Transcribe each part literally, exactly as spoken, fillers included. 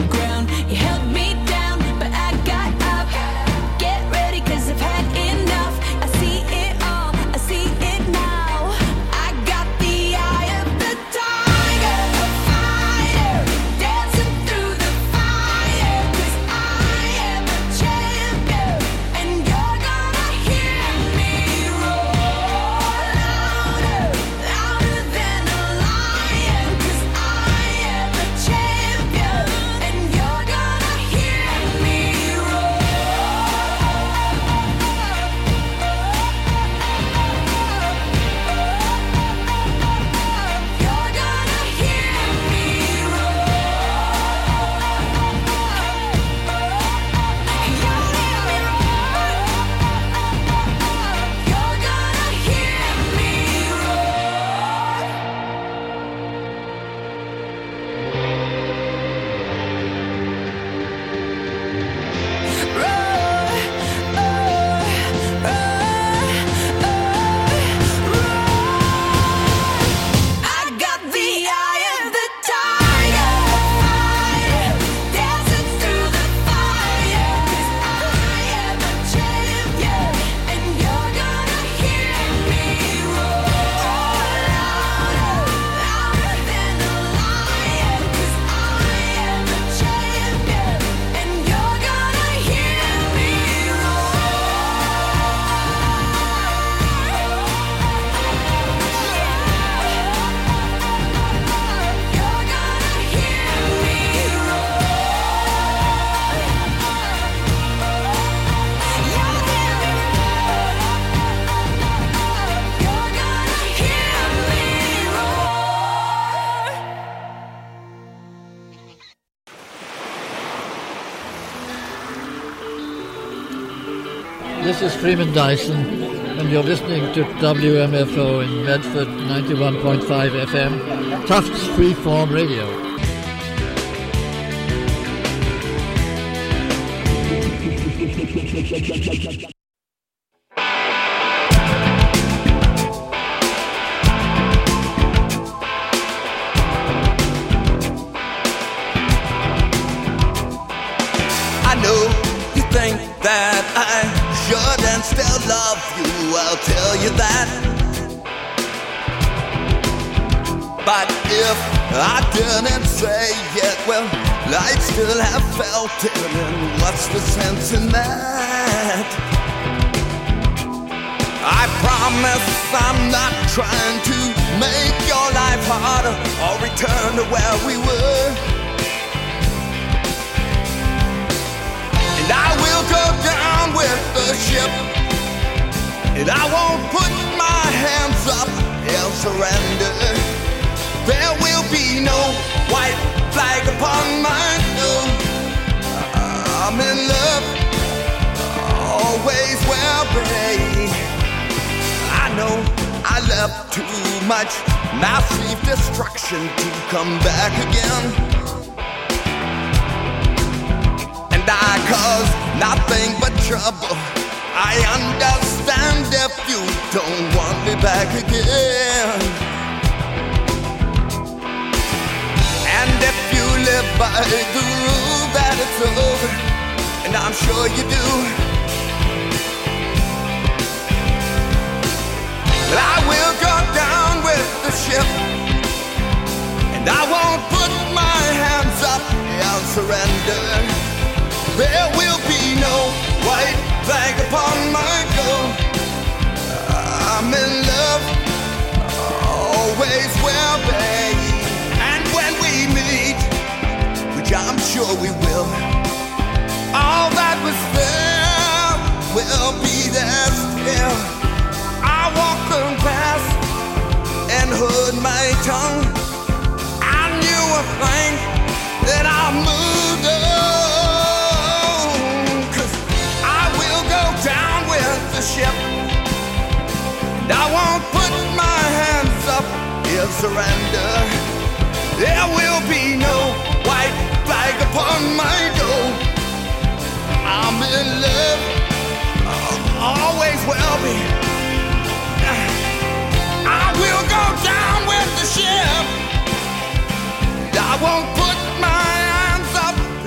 ground. You held me down, but I got up. Get ready, cause I've had enough. I see it all, I see it now. I got the eye of the tiger, a fighter, dancing through the fire. Cause I am a champion, and you're gonna hear me roar louder, louder than a lion. Cause I am a champion, and you're gonna hear me roar. You're gonna hear me I got the eye of the tiger, fighter, dancing through the fire. Cause I am a champion, and you're gonna hear me roar louder, louder than a lion. Cause I am a champion, and you're gonna hear me This is Freeman Dyson, and you're listening to W M F O in Medford, ninety-one point five F M, Tufts Freeform Radio. I know you think that I should and still love you. I'll tell you that. But if I didn't say it, well, I'd still have felt it. And what's the sense in that? I promise I'm not trying to make your life harder or return to where we were. And I will go down with the ship, and I won't put my hands up and surrender. There will be no white flag upon my door. I'm in love, always will be. I know I left too much massive destruction to come back again. I cause nothing but trouble. I understand if you don't want me back again. And if you live by the rule that it's over, and I'm sure you do, but I will go down with the ship, and I won't put my hands up and surrender. There will be no white flag upon my door. I'm in love, always will be. And when we meet, which I'm sure we will, all that was there will be there still. I walked them past and heard my tongue. I knew a thing that I moved on. The ship, and I won't put my hands up in surrender. There will be no white flag upon my door. I'm in love, always will be. I will go down with the ship, and I won't put my hands up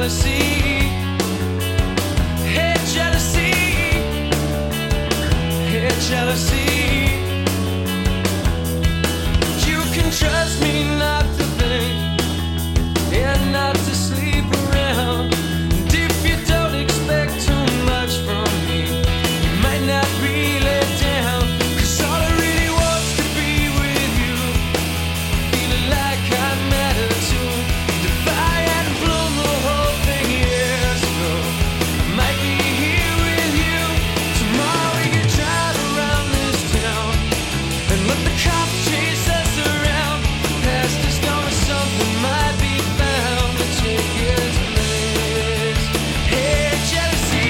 jealousy. Hate jealousy. Hate jealousy. You can trust me not to think and not to sleep around. And if you don't expect too much from me, you might not be let down. Cause all I really want's to be with you, feeling like I matter too. And if I hadn't blown the whole thing years ago, I might be here with you. Tomorrow we can drive around this town and let the cops chase us around. Past is gone or something might be found to take its place. Hey, jealousy.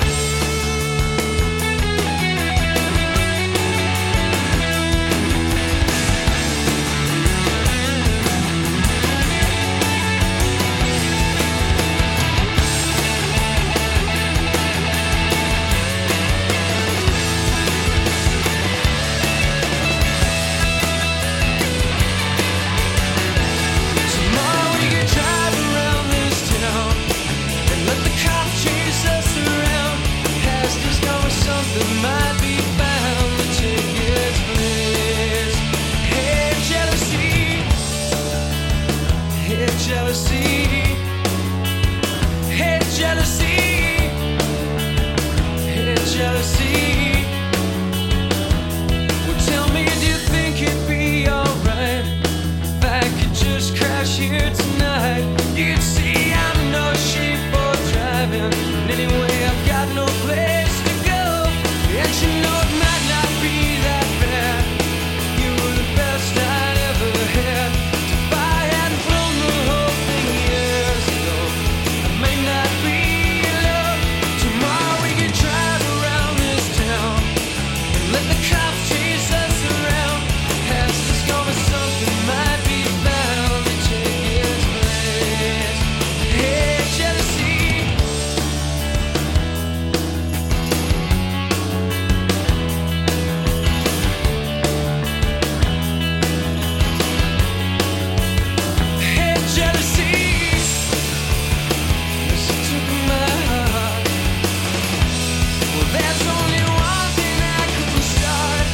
Tomorrow we can drive around this town and let the cops chase us around. Past is gone or something might be found to take its place. Hey, jealousy. Hey, jealousy. Hey, jealousy. Hey, jealousy. Well, tell me, do you think it'd be alright if I could just crash here tonight? You'd see I'm no sheep for driving. And anyway, I've got no place to go. And you know it might not be that bad. You were the best I'd ever had. If I hadn't blown the whole thing years ago, I may not be in love. Tomorrow we can drive around this town and let the cops chase us around. Past is gone or something might be found to take its place. Hey, jealousy. Hey, jealousy. Listen to my heart. Well, there's only one thing I couldn't start.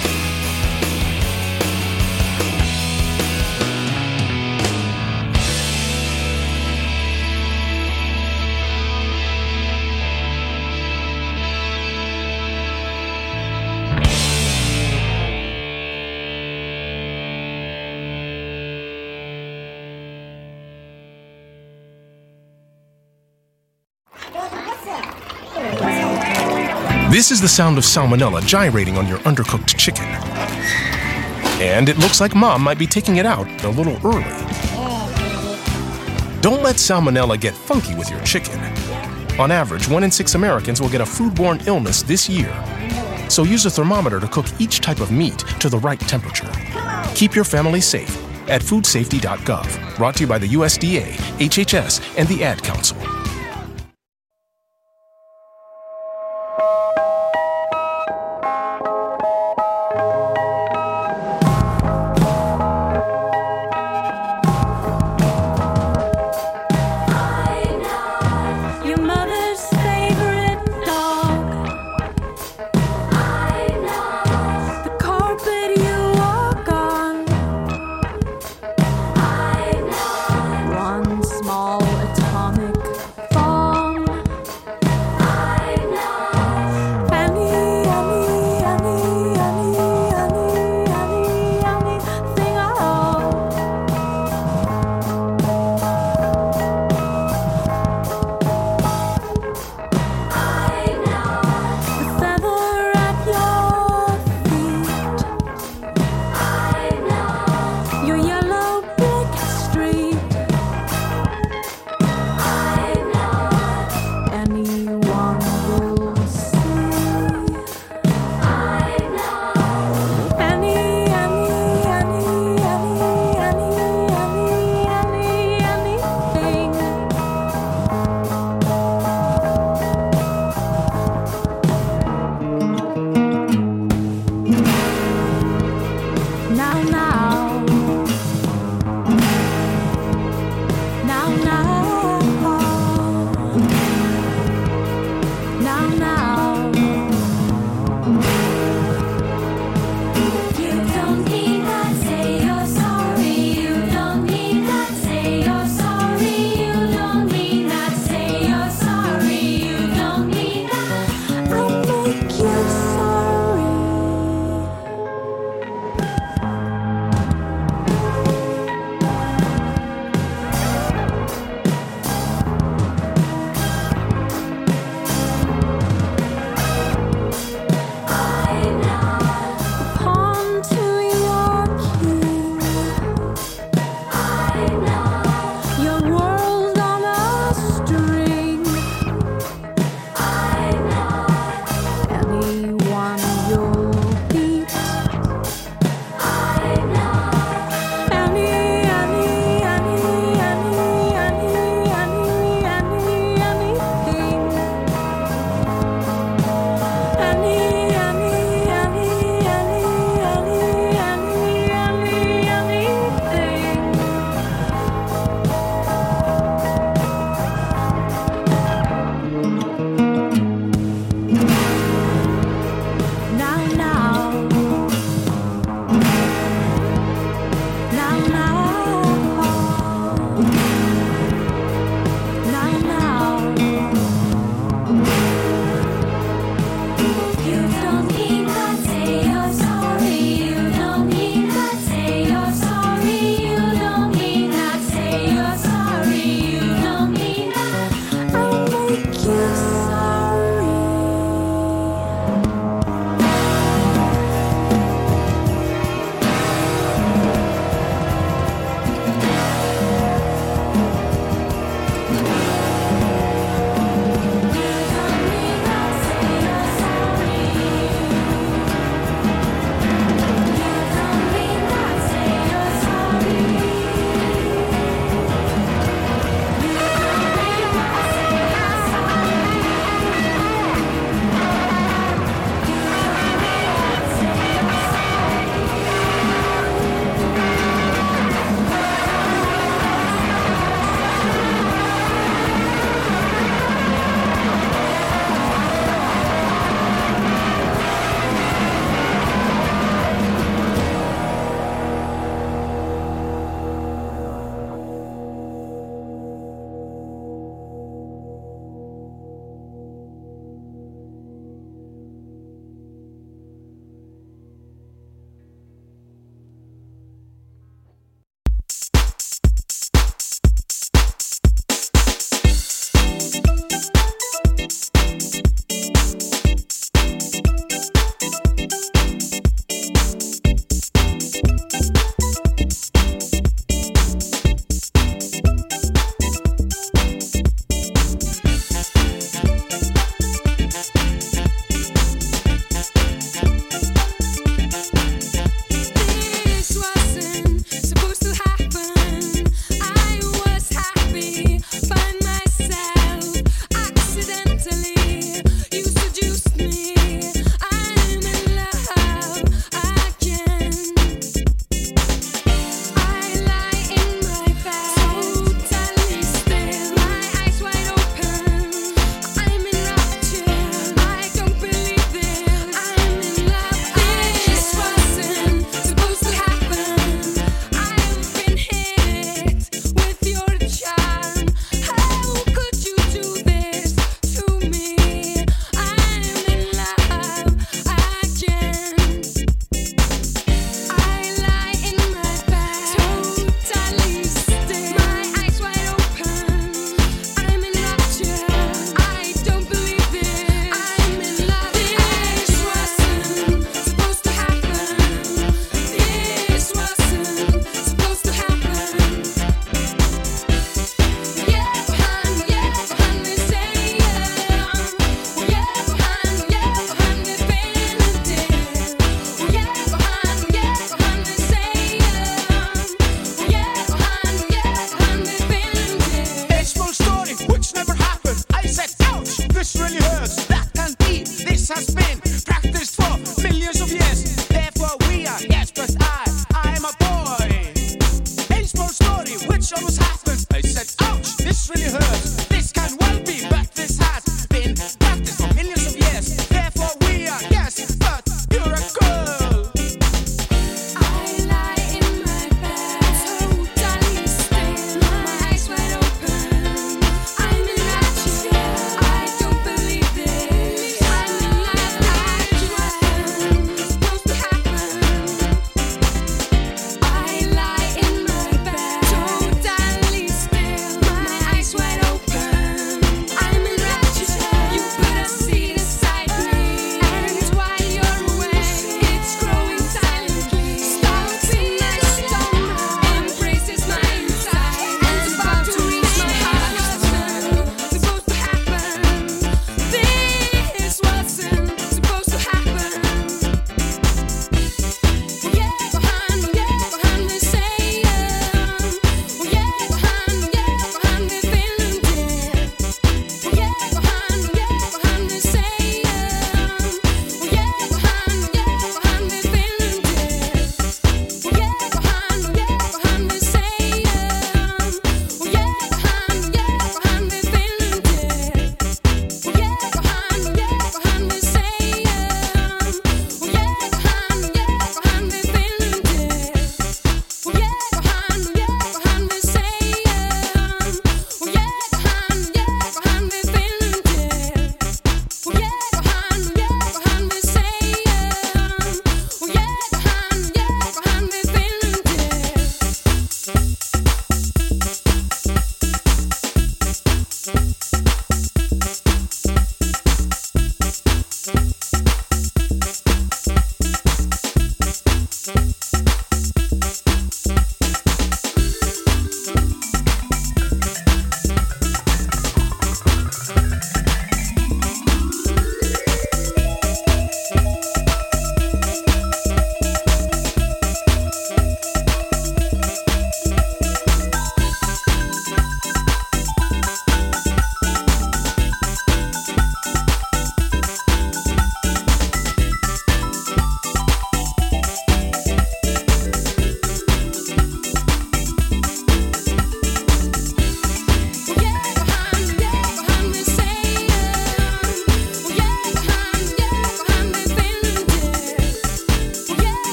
This is the sound of salmonella gyrating on your undercooked chicken. And it looks like Mom might be taking it out a little early. Don't let salmonella get funky with your chicken. On average, one in six Americans will get a foodborne illness this year. So use a thermometer to cook each type of meat to the right temperature. Keep your family safe at food safety dot gov. Brought to you by the U S D A, H H S, and the Ad Council. Your mother's favorite dog. The carpet you walk on. One small atomic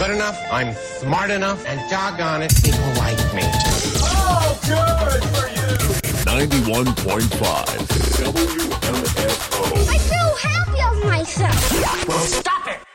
good enough, I'm smart enough, and doggone it, people like me. Oh, good for you! ninety-one point five W M F O. I feel happy of myself. Well, stop it!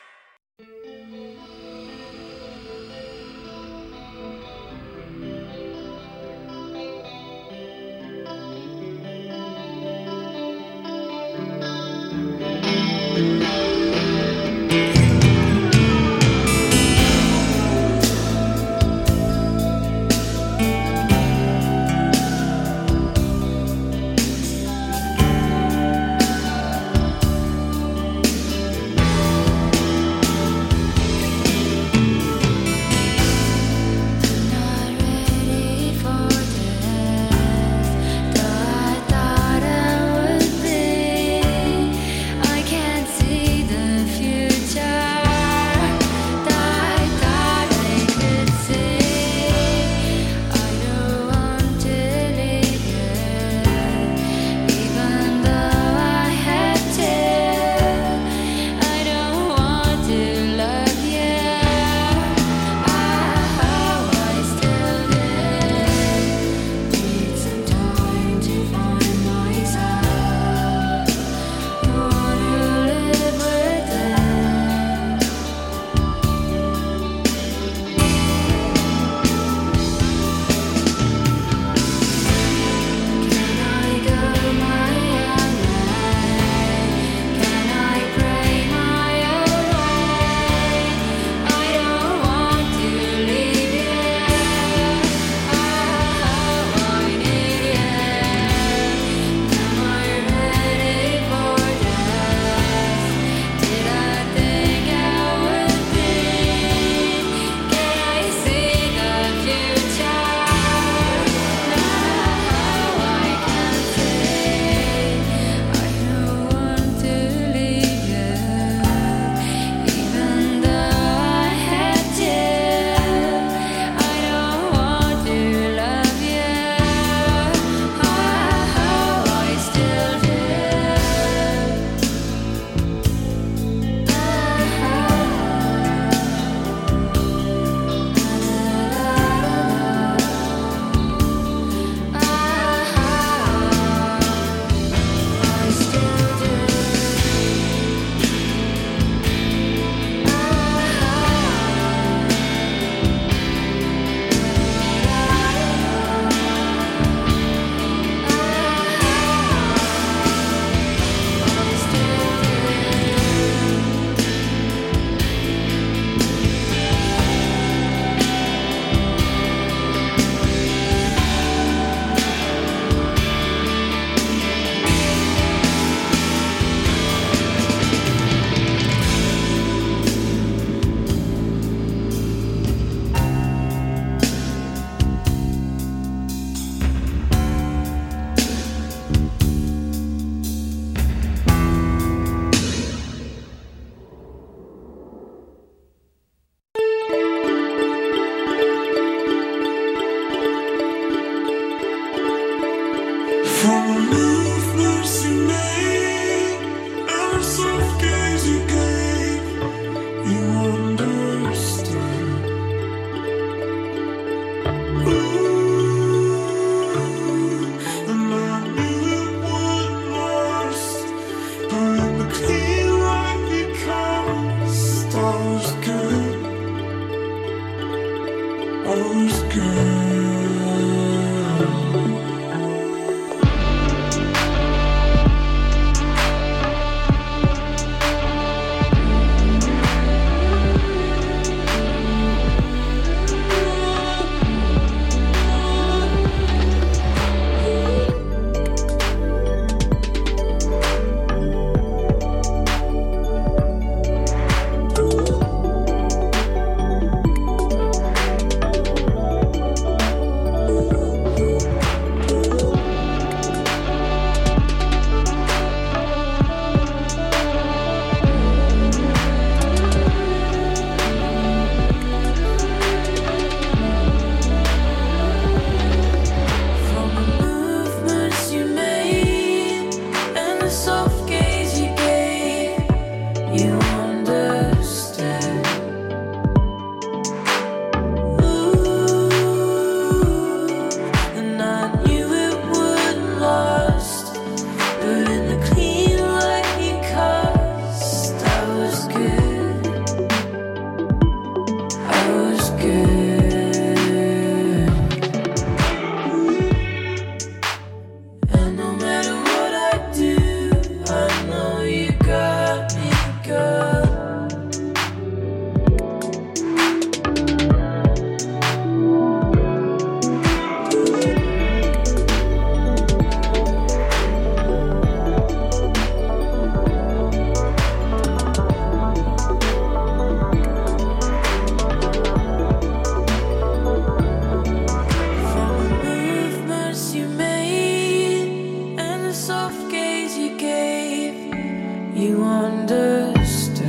soft gaze you gave, you understood.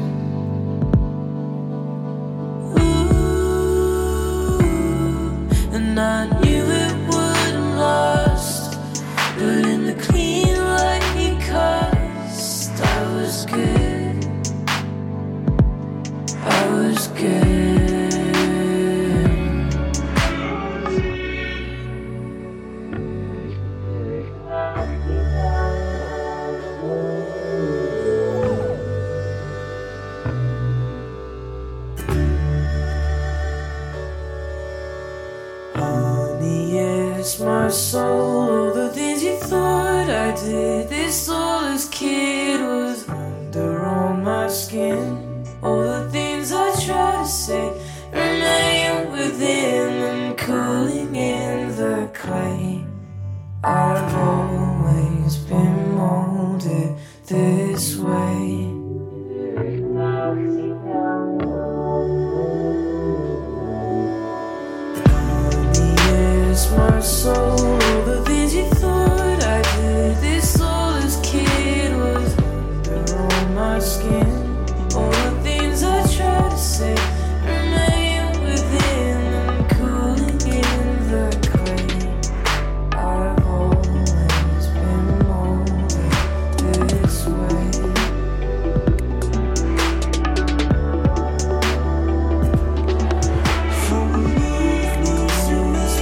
Ooh, and I knew it wouldn't last, but in the clean light you cast, I was good. I was good. My soul, all the things you thought I did, this soulless kid was under on my skin. All the things I tried to say remain within and cooling in the clay. I've always been molded this way. My soul, the things you thought I did, this soulless kid was under on my skin. All the things I tried to say remain within and cooling in the clay. I've always been molded this way. From evening to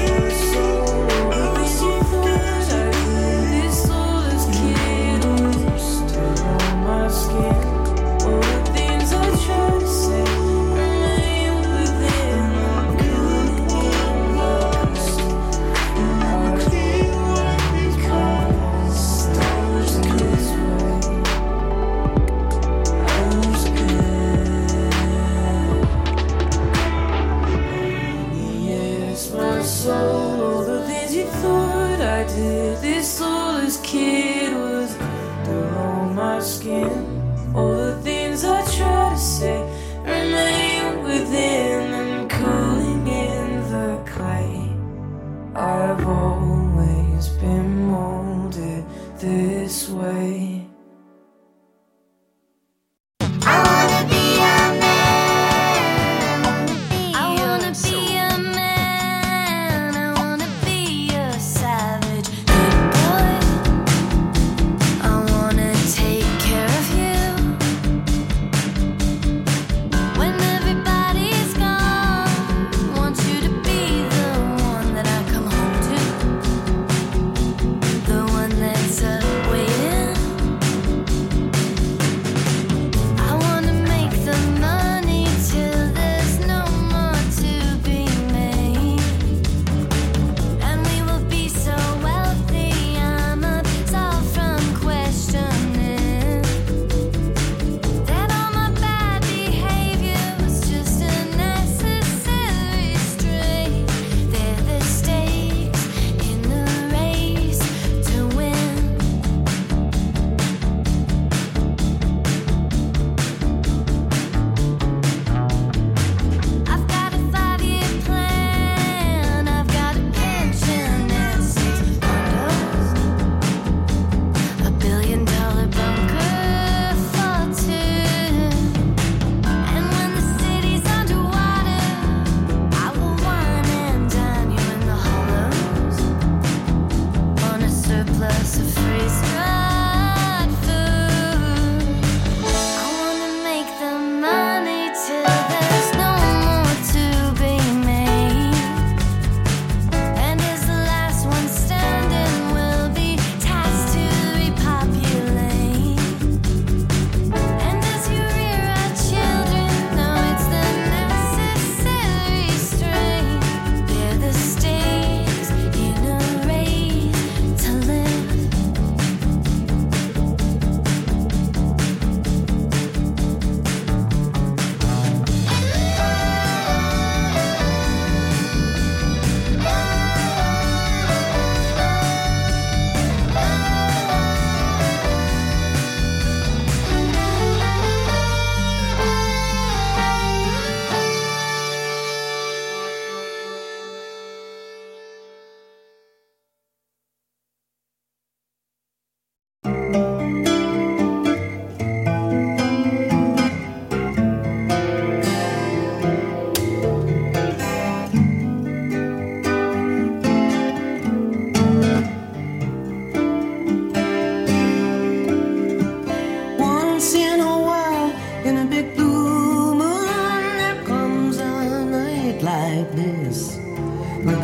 I've always been molded this way.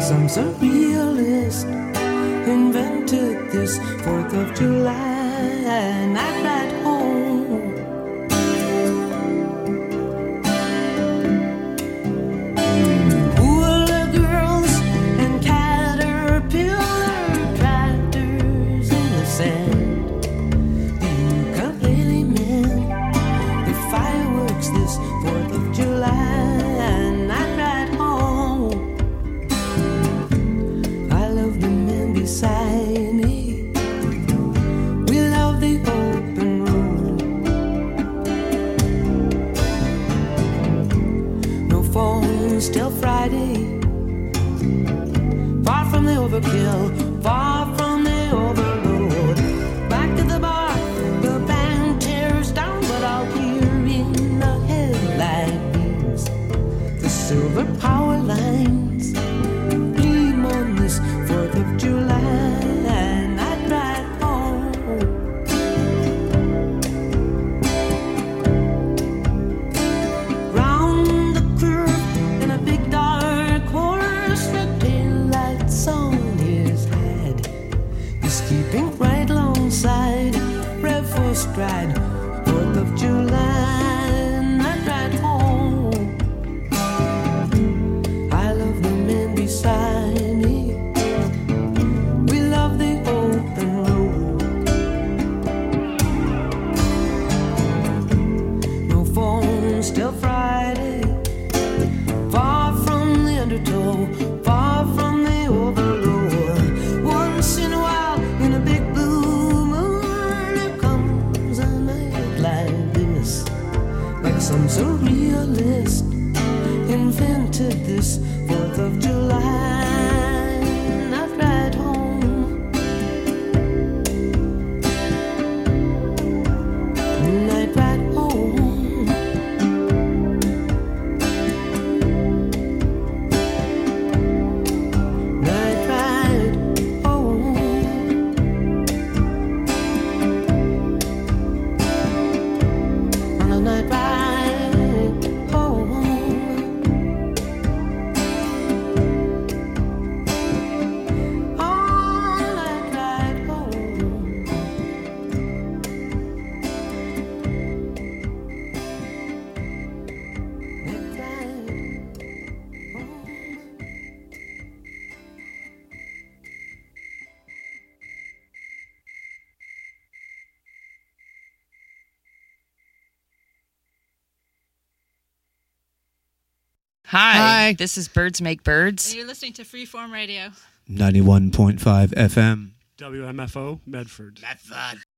some surrealist invented this fourth of July night ride home. Hula girls and caterpillar tractors in the sand, the ukulele men, the fireworks this fourth of July night ride home. I love the men beside me. We love the open road. No phones till Friday. Far from the overkill, far from the overload. Back to the bar, the band tears down, but I'll hear in the headlight beams the silver power lines gleam on this fourth of July night ride home. Round the curve in a big dark horse, the taillights on his head. He's keeping right alongside, rev for stride, fourth of July night ride home. I love the men beside me. We love the open road. No phones till Friday. Far from the undertow, far from the overload. Once in a while, in a big blue moon, there comes a night like this, like some surrealist invented this fourth of July night ride home. Night ride home. Night ride home. On a night ride home. On a night ride home. Night ride home. Hi, Hi. this is Birds Make Birds. And you're listening to Freeform Radio. ninety-one point five F M. W M F O, Medford. Medford.